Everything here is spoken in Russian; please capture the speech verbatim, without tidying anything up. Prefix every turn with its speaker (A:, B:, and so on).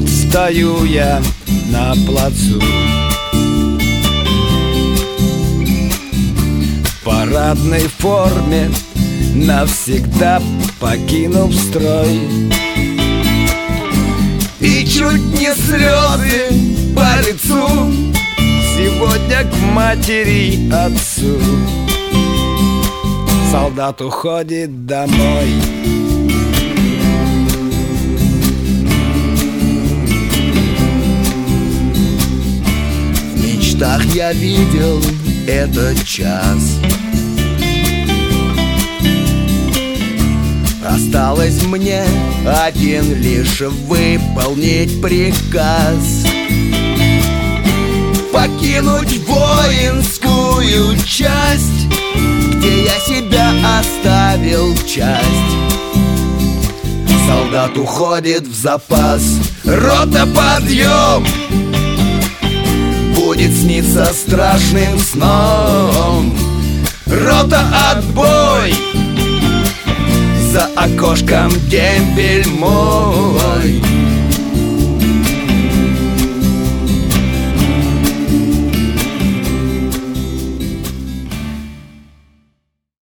A: Вот стою я на плацу, в парадной форме, навсегда покинув строй. И чуть не слезы по лицу сегодня к матери, отцу. Солдат уходит домой. В мечтах я видел этот час. Осталось мне один лишь выполнить приказ: покинуть воинскую часть, где я себя оставил часть. Солдат уходит в запас. Рота, подъем! Будет сниться страшным сном. Рота, отбой! За окошком дембель мой.